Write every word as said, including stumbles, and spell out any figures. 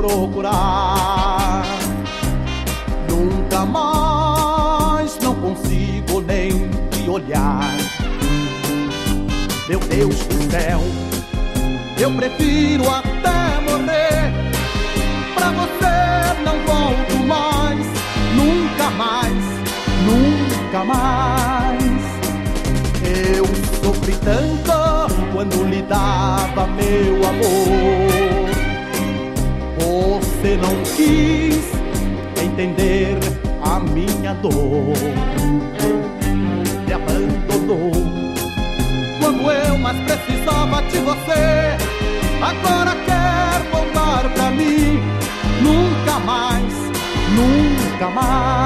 procurar. Nunca mais não consigo nem te olhar. Meu Deus do céu, eu prefiro até morrer. Pra você não volto mais, nunca mais, nunca mais. Eu sofri tanto quando lhe dava meu amor. Você não quis entender a minha dor. Me abandonou quando eu mais precisava de você. Agora quer voltar pra mim. Nunca mais, nunca mais.